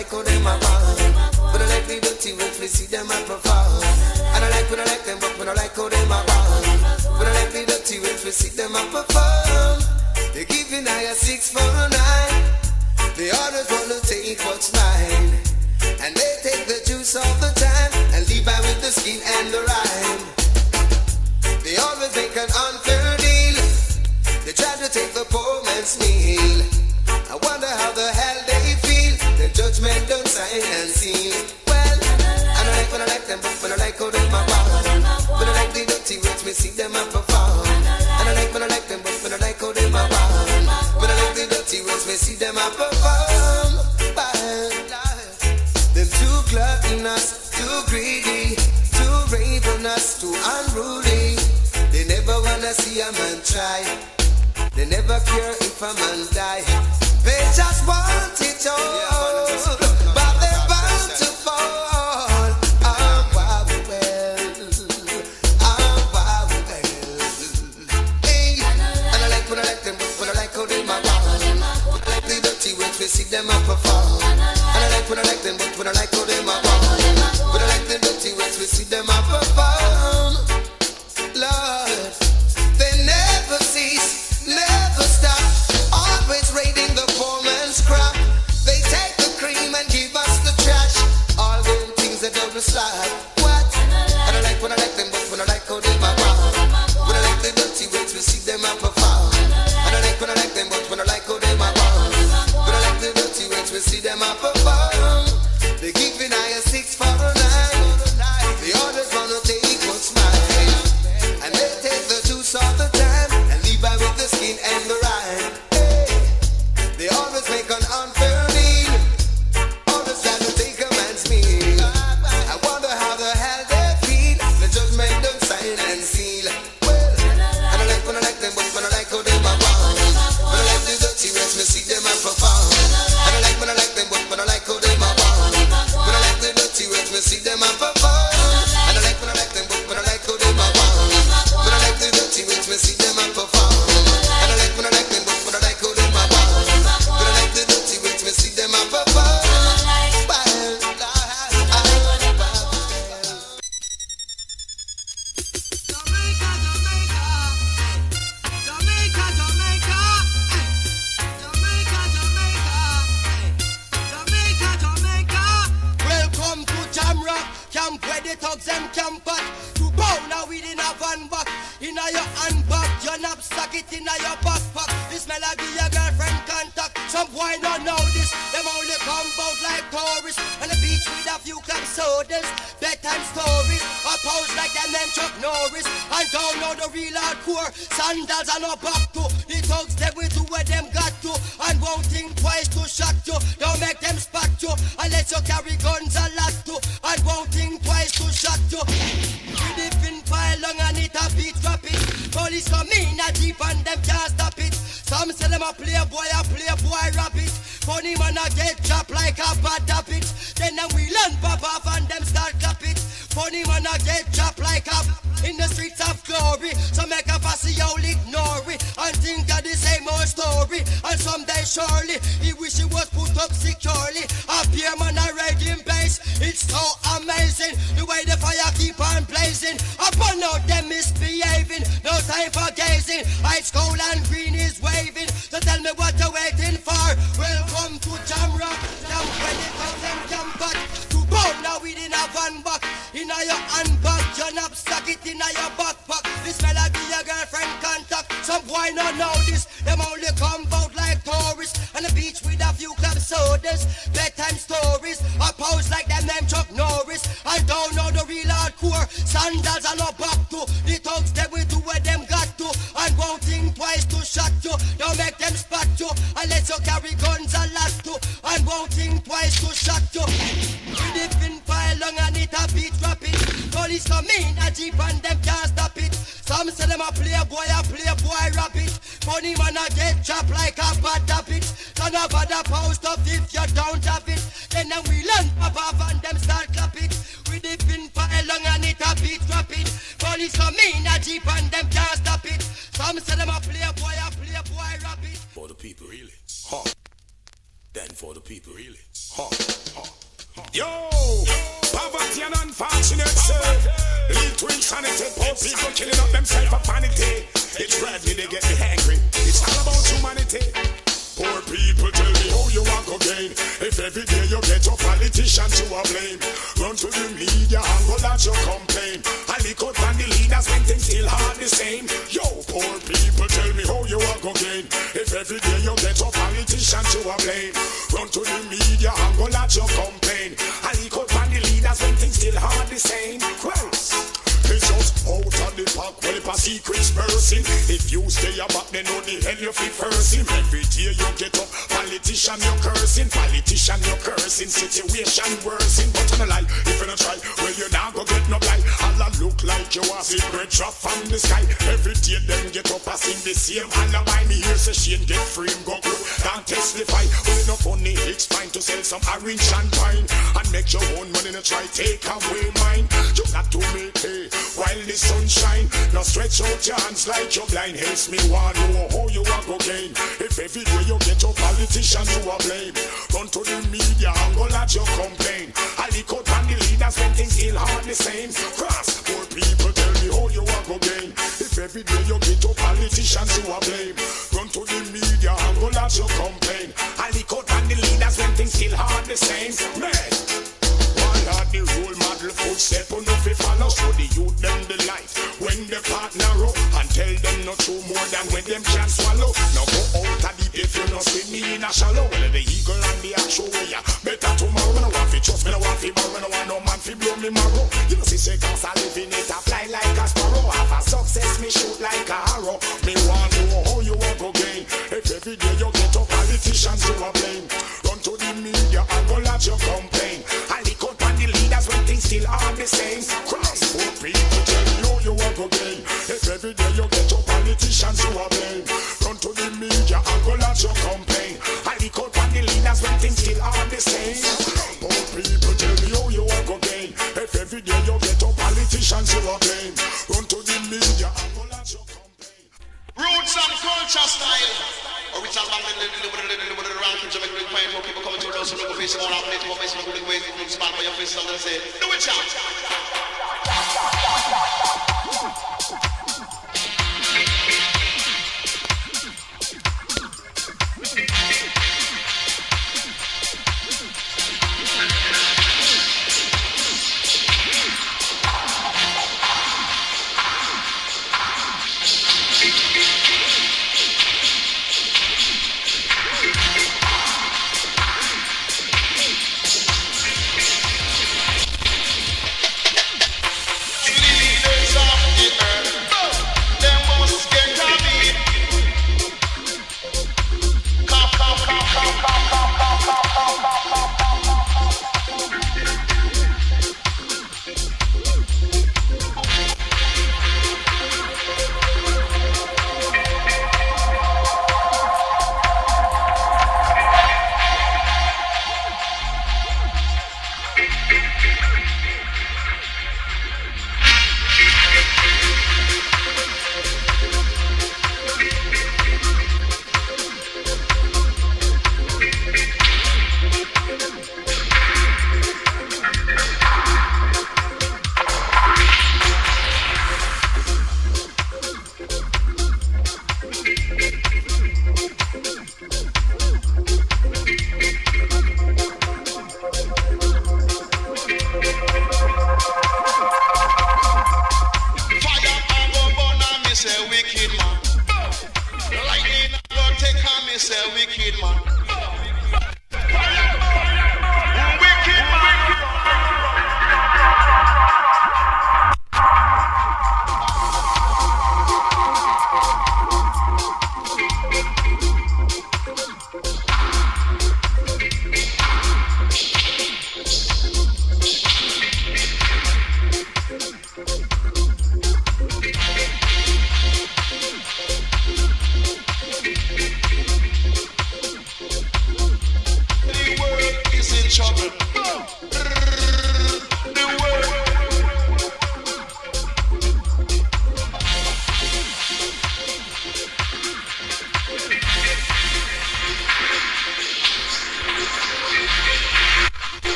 like how them a ball. But I like the dirty when we see them a perform. And I like when I like them, but when I like how them a ball. But I like the dirty when we see them a perform. They giving I a 6 for a 9. They always wanna take what's mine. And they take the juice all the time and leave by with the skin and the rhyme. They always make an unfair deal. They try to take the poor man's meal. I wonder how the hell they feel. The judgment don't sign and seal. Well, and I like when I like them, but when I like how them a ball. When I like the dirty words, me see them a perform. And I like when I like them, but when I like how them a ball. When I like the dirty words, me see them a perform. Them too gluttonous, too greedy, too ravenous, too unruly. They never wanna see a man try. They never care if a man die. They just want it all, but they're bound to fall. Oh, wow, well. Oh, wow, well. Hey, and I like when I like them, but when I like how they my ball. When I like the dirty words, we see them up perform. And I like when I like them, but when I like how they my ball. When I like the dirty words, we see them up perform. Lord, they never cease, never stop, always raiding the poor man's crop. They take the cream and give us the trash, all them things that don't slide. What? And I like when I like them, but when I like how they my ball. When I like the dirty words, we see them up perform. And I like when I like them, but when I like how they my ball. When I like the dirty words, we see them up perform. They giving I a 6 for a 9. They always wanna take what's mine. And they take the juice all the time and leave by with the skin and the rhyme. Hey, they always make an unfair deal. Always try to take a man's meal. I wonder how the hell they feel. The judgment don't sign and seal. Well, and I like when I like them, but when I like how they my ball. When I like the dirty rest, me see them and perform. And I like when I like them, but when I like how they my ball. When I like the dirty rest, me see them and perform. And I like when I like them, but when I like how they my ball. When I like the dirty words, me see them and perform. And I like when I like them, but when I like how they my ball. When I like the dirty words, me see them and perform. Welcome to Jamrock, camp where the thugs and camp at. To bow now within a van back. In a your handbag, your knapsack it in a your backpack. This melody your girlfriend contact. Some boy don't know this. Them only come out like tourists. On the beach with a few club sodas. Bedtime stories. A pose like them named Chuck Norris. And don't know the real hardcore. Sandals are no back to. The thugs they will do where them got to. And won't think twice to shot you. Don't make them spot you. Unless you carry guns a lot to. And won't think twice to shot you. We different file long and it a beat rapid. Police come in a jeep and them can't stop it. Some say them a playboy rabbit. Funny man a get chopped like a bad habit. Then them we learn pop off and them start clap it. Funny man a get chopped like a in the streets of glory. So make a fussy all ignore it and think of the same old story. And someday surely he wish he was put up securely. A beer man a red in base. It's so amazing the way the fire keep on blazing. Upon out them misbehaving. No time for gazing. Ice cold and green is waving. So tell me what you're waiting for. Welcome to Jamrock. Jam when it comes and jump back. To bow now within a van back. In a your handbag, your knapsack it in a your backpack. This melody your girlfriend contact. Some boy not know this. Them only come out like tourists. On the beach with a few club sodas. Bedtime stories. A pose like them named Chuck Norris. I don't know the real hardcore. Sandals are not back to. The thugs they will do where them got to. And won't think twice to shot you. Don't make them spot you. Unless you carry guns a lot to. And won't think twice to shot you. We different file long and it a beat rapid. Police come in a jeep and them can't stop it. Some say them a playboy rabbit. Funny man a get chopped like a bad habit. Don't have a post up if you don't have it. Then we learn pop off and them start clap it. We different file long and it a beat rapid. Police come in a jeep and them can't stop it. Some say them a playboy rabbit. For the people, really. Huh. Then for the people, really. Yo, poverty and unfortunate sir. Lead to insanity. Poor people killing up themselves for vanity. It's gravity they get me angry. It's all about humanity. Poor people tell me how you want to gain. If every day you get a politician to a blame, run to the media and go that you complain. I lick out from the leaders when things still hard the same. Yo, poor people tell me how you want to gain. If every day you get a politician to a blame, run to the media and go that you complain. I lick out from the leaders when things still hard the same. Christ. It's just out of the park, well, if a secret's person. If you stay back, then know the hell you feel first him. Every day you get up, politician you cursing, situation worsening. But on a lie, if you don't try, well, you not go get no blight. All I look like you a secret drop from the sky. Every day them get up, I sing the same. And I buy me here, so she ain't get free, go good, can't testify. Well, no funny, it's fine to sell some orange and pine and make your own money, no try take away mine. You got to make hay while the sun shine. Now stretch out your hands like you're blind. Hates me, want know how you are go gain. If every day you get your politician to a blame, run to the media and go at your complain. I lick out on the leaders when things still hard the same. Cross, poor people tell me how you are go gain. If every day you get your politician to a blame, run to the media and go at your complain. I lick out on the leaders when things still hard the same. Man, the role model footstep on no fi follow. Show the youth them the life when they partner up and tell them no true more than when them can swallow. Now go out of deep if you no see me in a shallow. Well the eagle and the actual way better tomorrow. Me no want fi trust, me no want fi borrow, me no want no man fi blow me marrow. You know see say cause I live in it, I fly like a sparrow. Have a success, me shoot like a arrow. Me want know how you want go gain. If every day you get a politician to a blame, run to the media and go at your complain. I lick out on the leaders when things still are the same. Cross, poor people tell you how you want to gain. If every day you get your politicians to a blame, run to the media and go at your complain. I lick out on the leaders when things still are the same. Poor people tell you how you want to gain. If every day you get your politicians to a blame, run to the media and go at your complain. Roots and culture style. Original man with the ranking Jamaican with playing for people coming to us and look facing on our place, more facing on the ways, look smart for your face, and say, do it, chap.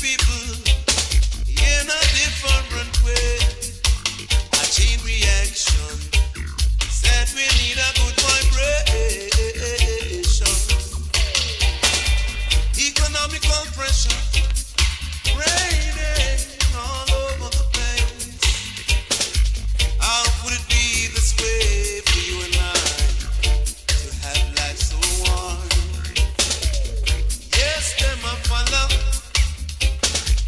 people in a different way. A chain reaction said we need a good vibration. Economical pressure raining all over the place. How would it be this way for you and I to have life so warm? Yes, them a follow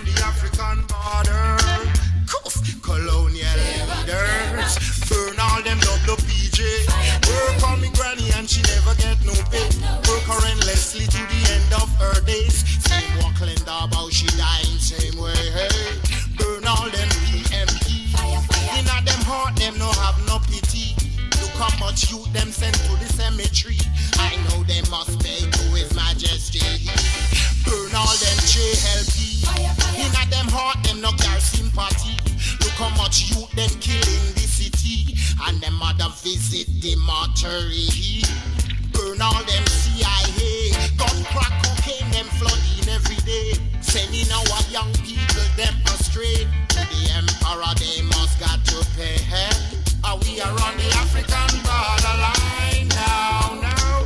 the African border. Colonial leaders, burn all them WPJ. Work on me granny and she never get no pay. Work her endlessly to the end of her days. Same walk Linda about she dying same way. Hey, burn all them PMP. Inna them heart them no have no pity. Look how much youth them send to the cemetery. I know they must pay to His Majesty. Burn all them JLP. Inna them heart them no got sympathy. Look how much youth them kill in the city. And them mother visit the mortuary. Burn all them CIA. Gun crack cocaine them flooding every day. Sending our young people them astray. To the emperor they must got to pay. We are on the African borderline now.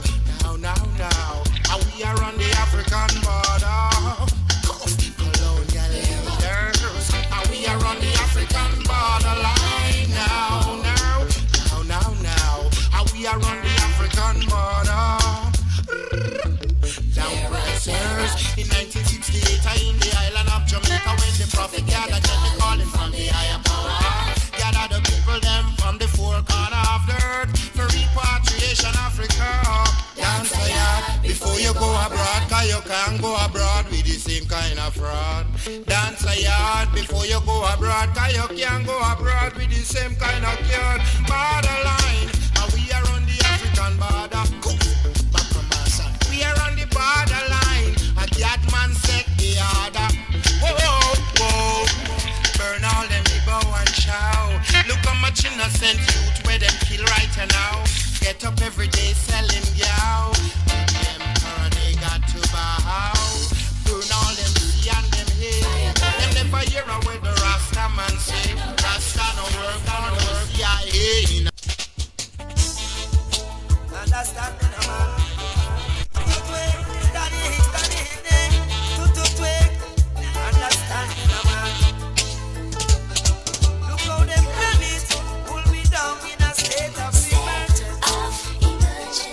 We are on the African border. Colonial leaders. We are on the African borderline now. We are on the African border. Down pressers. In 1968, I in the island of Jamaica when the prophet gathered, get the calling from the higher power. Gather the people them from the four corners of the earth for repatriation Africa. Dance a yard before you go abroad, cause you can't go abroad with the same kind of fraud. Dance a yard before you go abroad, cause you can't go abroad with the same kind of cure. Borderline, and we are on the African border. We are on the borderline, a that man set the order. Whoa. Burn all them Igbo and chow. Look how much innocent youth where them kill right now. Get up every day selling yow. The emperor they got to bow. Burn all them sea and them hay. Them never hear a word the Rasta man say. Rasta no work on the CIA. Understand me now, man. Understand me now, man. Look how them plan it. Pull me down in a state of emergency.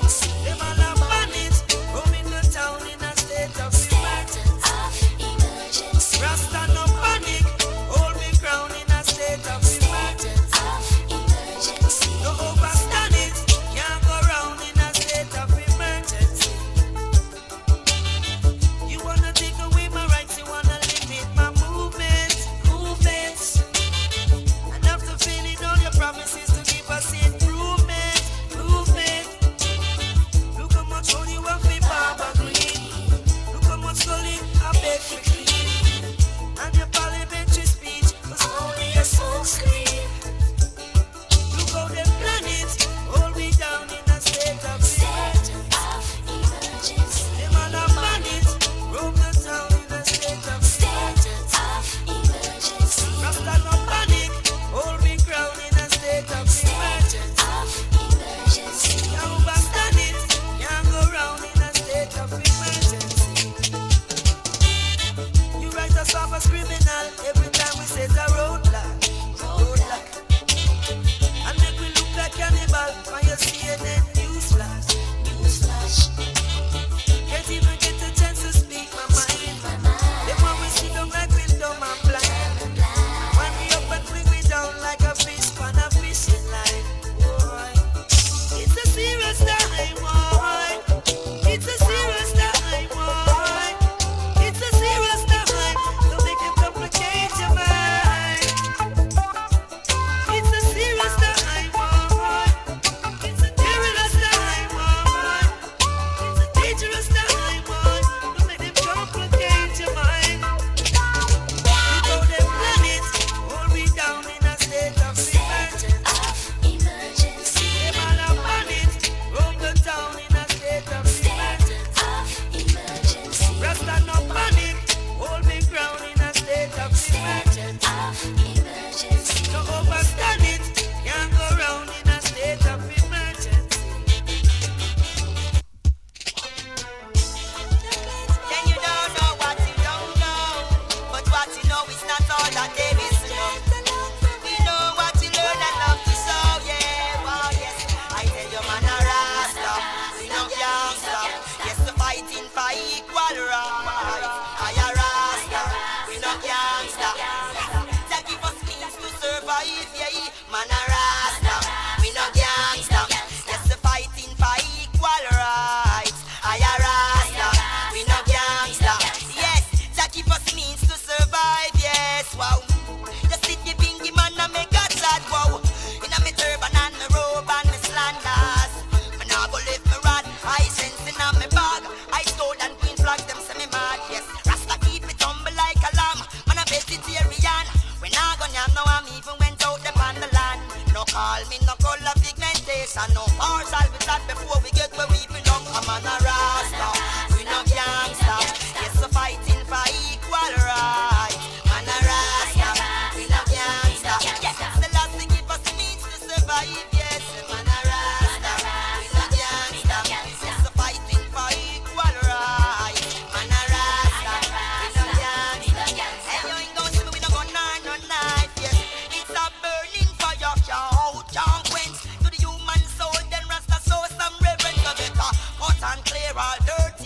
Rasta. That give us means to survive, yeah. Man a Rasta, we no gangsta. Yes, the fighting for equal rights. I a Rasta, we no gangsta. Yes, that give us means to survive, yes. Wow. The city bingy man a make a sad wow. Inna me turban and me robe and me slanders. Me nah go lift me rod, I sense inna me bag. I stole and queen flags, them say me mad, yes. Rasta keep it humble like a lamb. Man a vegetarian. We nah go nyam, no I'm even went out upon the land. No call me, no color pigmentation. No horse, I'll be that before we get where we belong. I'm on a Rasta, we no gangsta. Yes, so fighting for equal rights. Man a Rasta, we no gangsta. Yes, the last thing give us needs to survive. Yes, man a Rasta, we no gangsta. Yes, so fighting for equal rights. Man a Rasta, we no gangsta. Hey, you ain't gonna see me, we no gonna no knife. Yes, it's a burning fire, can't quench to the human soul. Then Rasta show some reverence to better cut and clear all dirt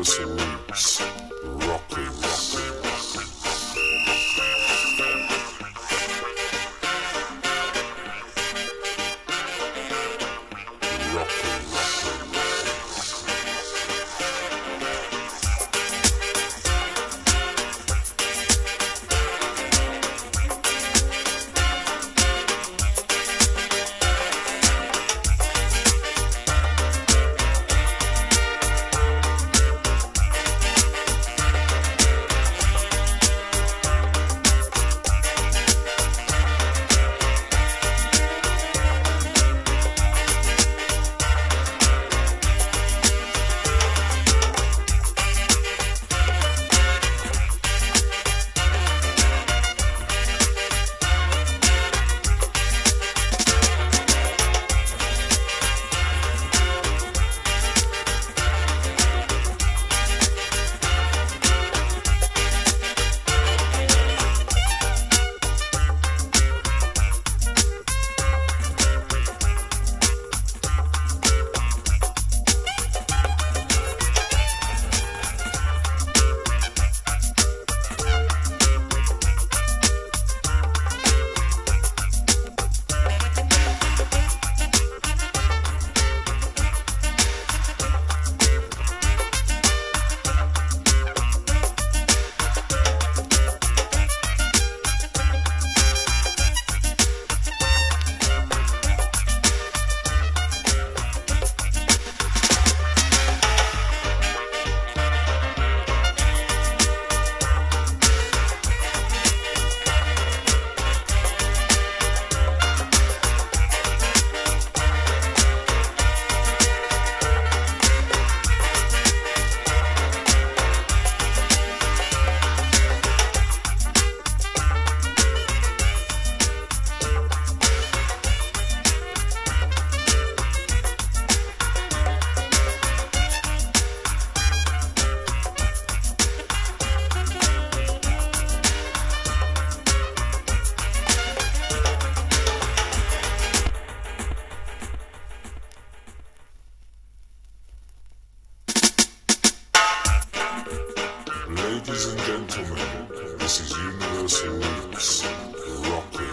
universal roots, rocking. Ladies and gentlemen, this is Universal Roots, rocking.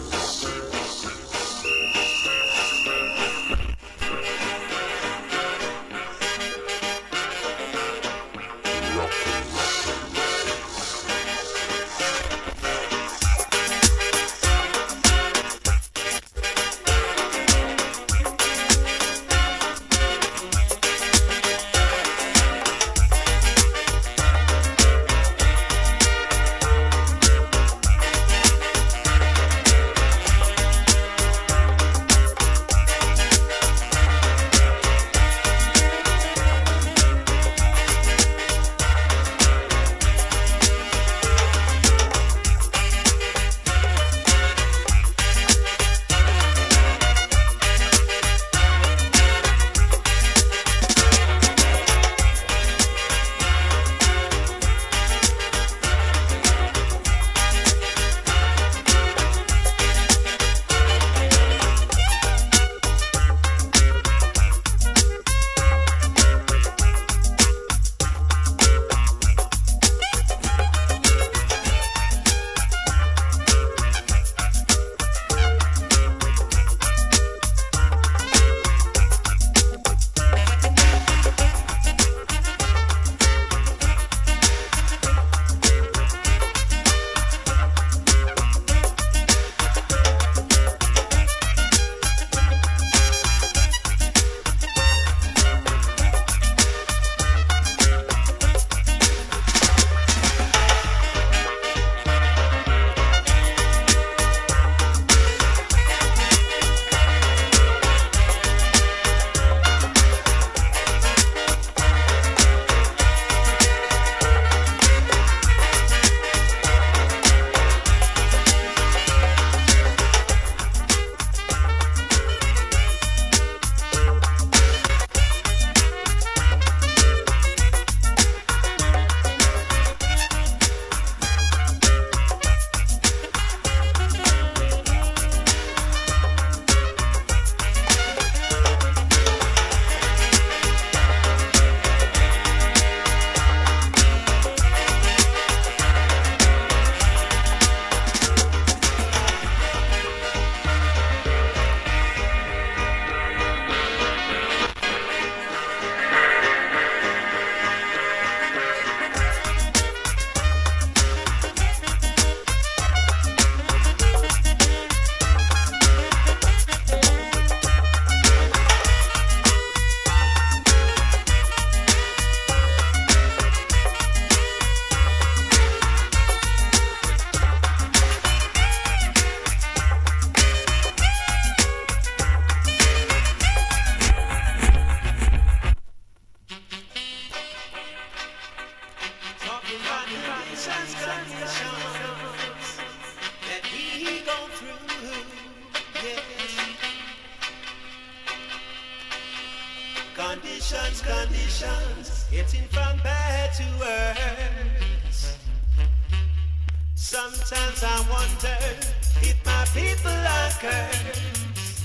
Conditions, getting from bad to worse. Sometimes I wonder if my people are cursed.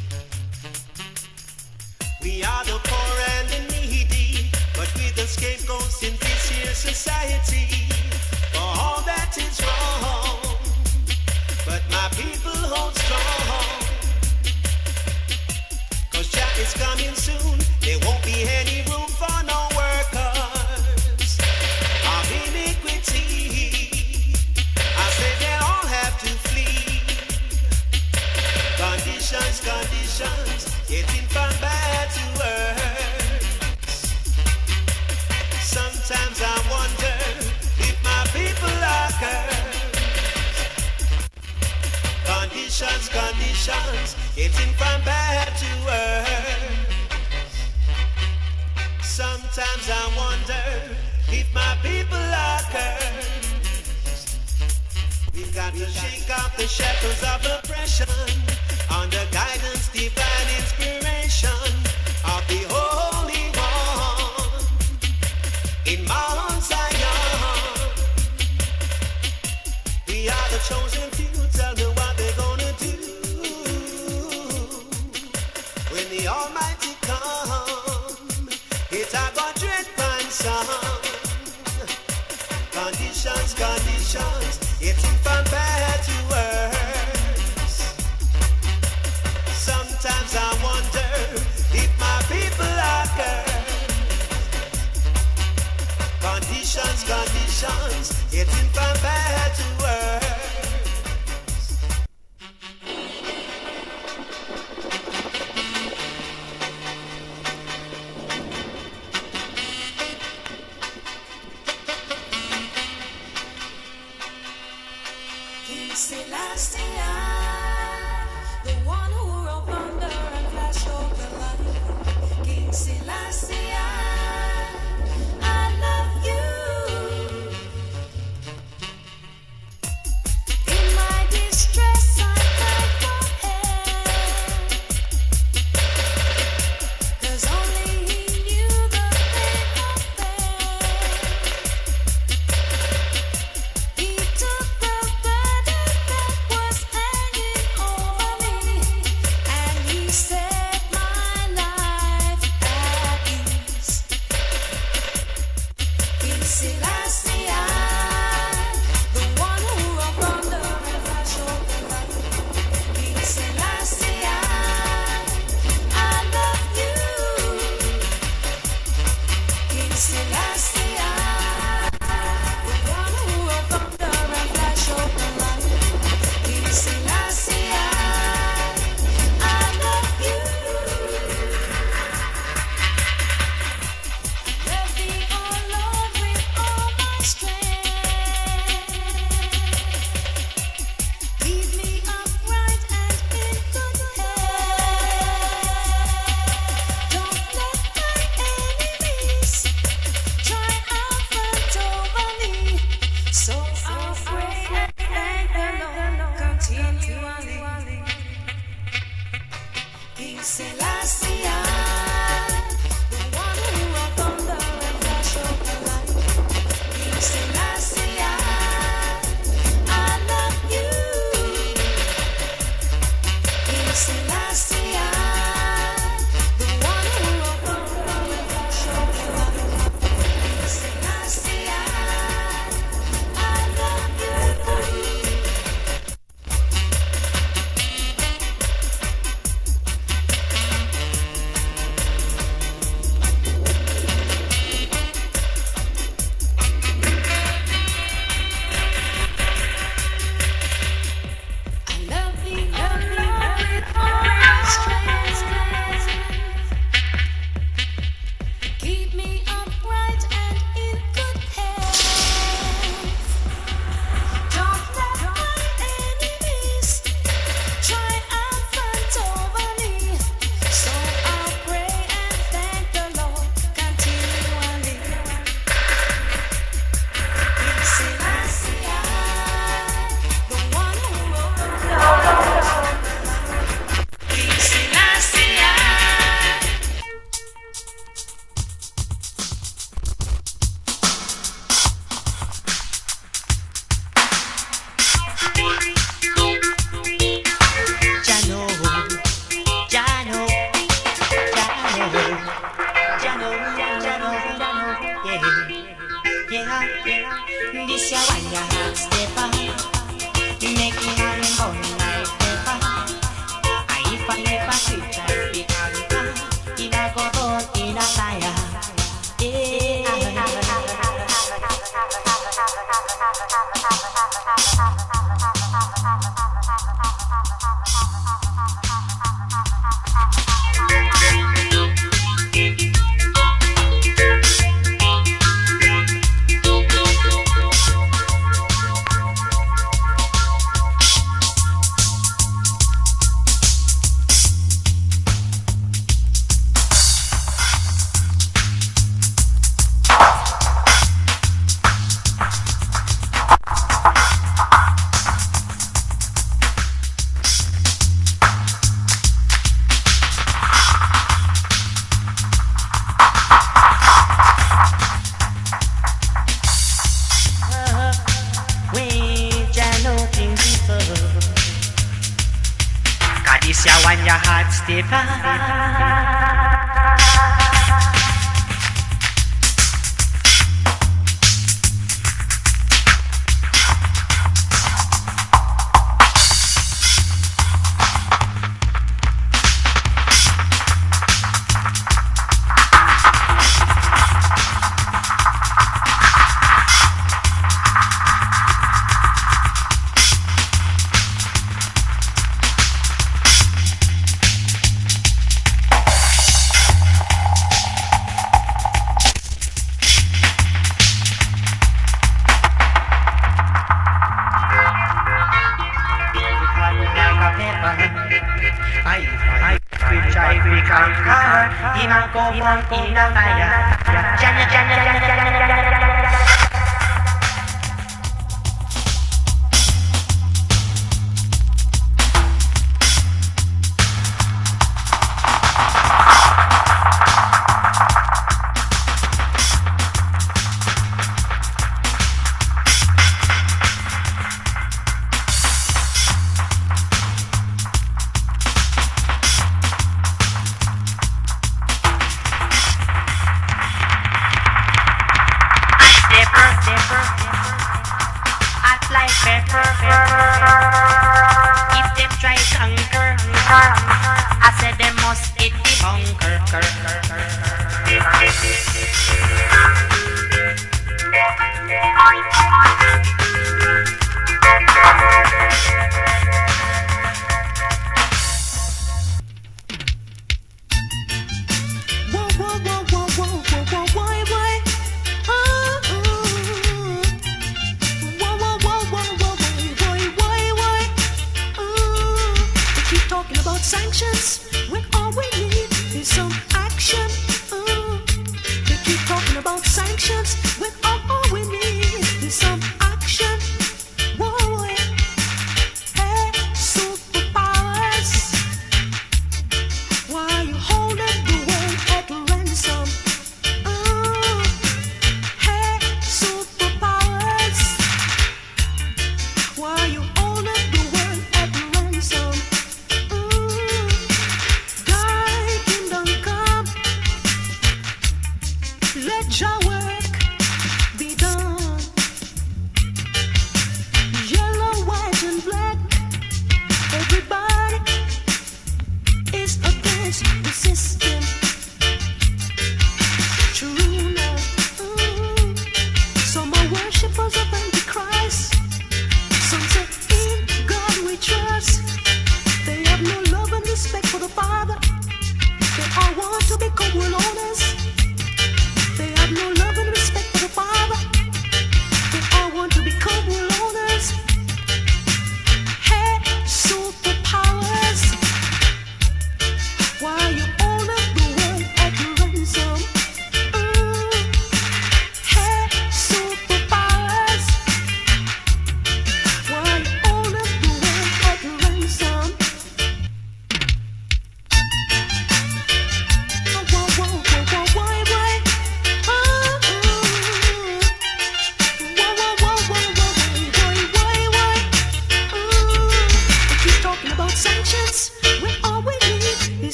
We are the poor and the needy, but we're the scapegoats in this here society for all that is wrong. But my people hold strong, 'cause Jah is coming soon. There won't be any room for no workers of iniquity. I say they all have to flee. Conditions, getting from bad to worse. Sometimes I wonder if my people are cursed. Conditions, getting from bad to worse. Sometimes I wonder if my people are cursed. We've got to shake off the shackles of oppression under guidance, divine inspiration of the Holy One in Mount Zion. We are the chosen few. Tell me what they're gonna do when the Almighty come. It's a God-dread son. Conditions, getting from bad to worse. Sometimes I wonder this ya when your heart stay fast.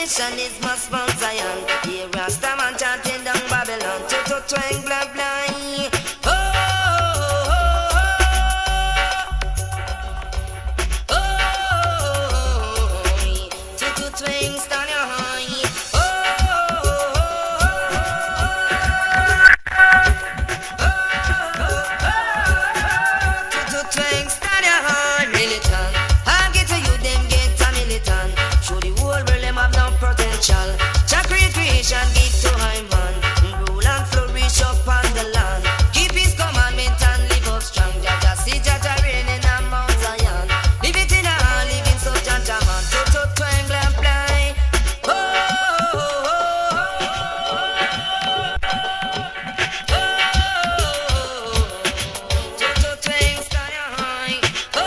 creation is must Mount Zion. Here Rastaman chanting down Babylon. To twang blah blah. Oh, oh, oh, to twang stand your high. Oh, to twang stand your high. Militant, I'll get to you, them get a militant. Show the whole world them have no potential. Jack recreation give to high man. Rule and flourish up on the land. Keep his commandment and live up strong. Jaja see Jaja reigning on Mount Zion. Live it in a hand, live in so Jaja man. To twang blam blam. Oh, oh, oh, oh, to twang stand your high. Oh,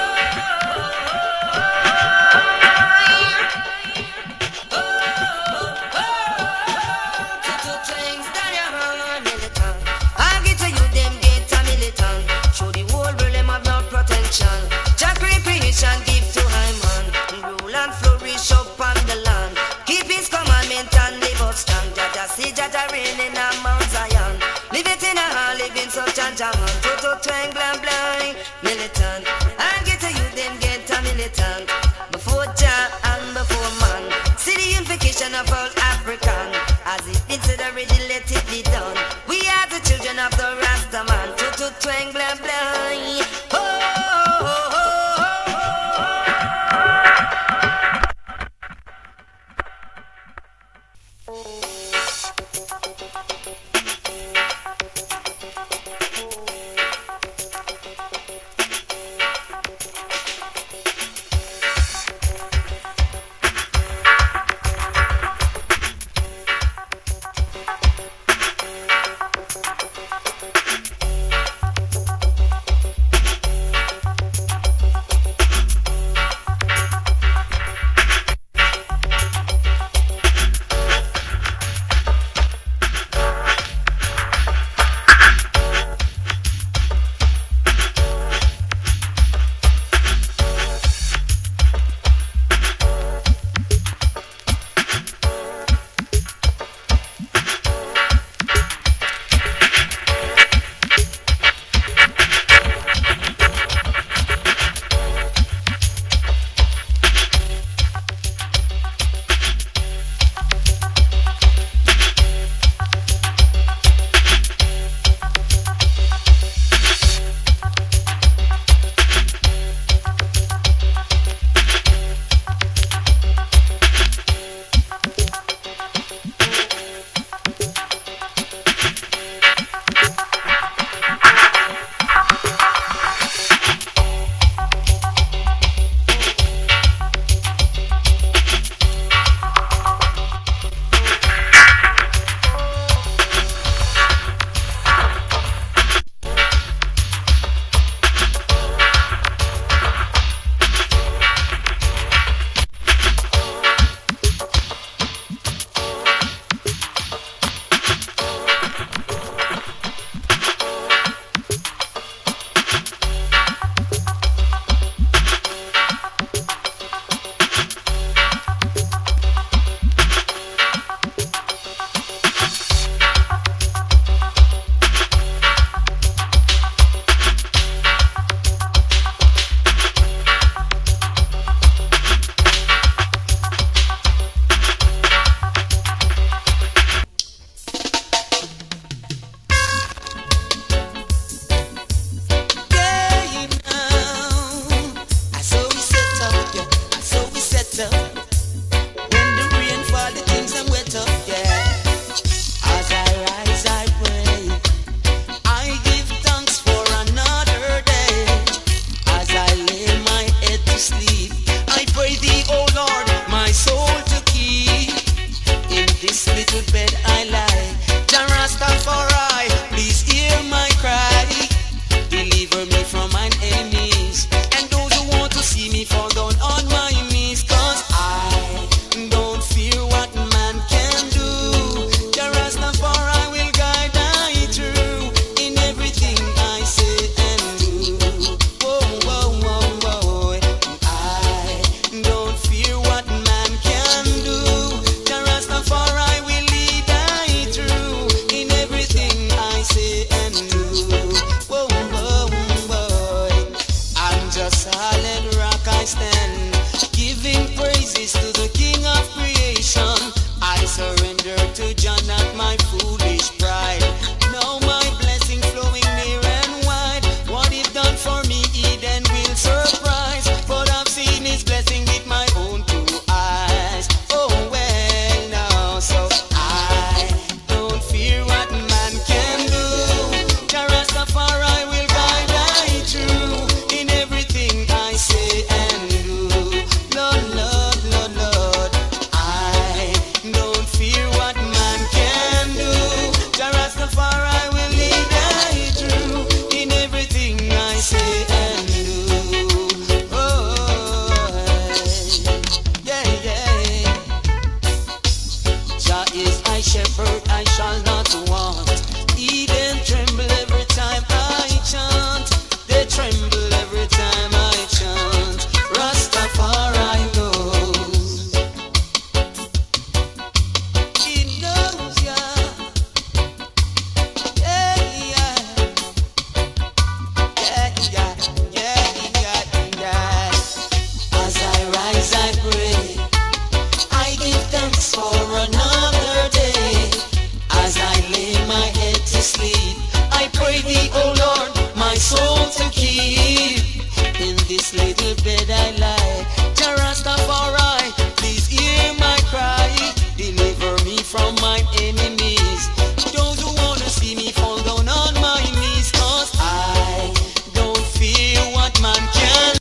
to twang stand your high. Militant, I'll get to you, them get a militant. Show the whole world them have no potential. Jack recreation give to high man. Rule and flourish up on the land. Keep his commandment and live up strong. Jaja see Jaja reigning on Mount Zion. Live it in a hall, live in such a jam. To twang blam blam. Militant, I'll get to you, them get a militant. Before Jah and before man. See the unification of all African. As it been said already, let it be done. We are the children of the Rasta man. To twang blam blam. Oh, oh, oh, oh. thanks for another day. As I lay my head to sleep, I pray thee, O Lord, my soul to keep. In this little bed I lie, Jah Rastafari, please hear my cry. Deliver me from my enemies, those who wanna see me fall down on my knees. Cause I don't fear what man can.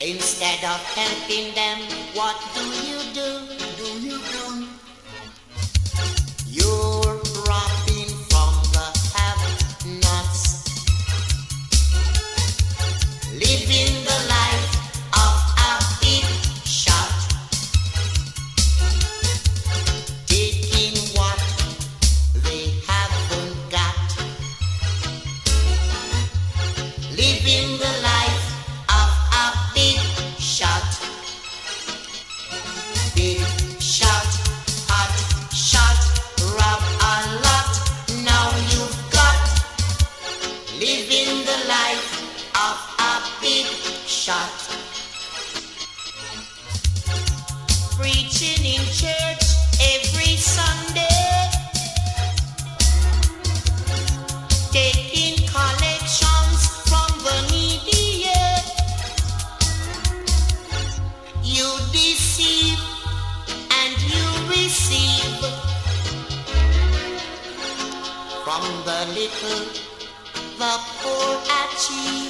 Instead of helping them, what do? You're robbing from the have-nots, living the life of a big shot, taking what they haven't got, living the life of a big shot, hot shot, rob a lot, now you've got, living the life of a big shot. Preaching in church every Sunday, taking collections from the needy, yeah. You deceive and you receive from the little the poor achieve.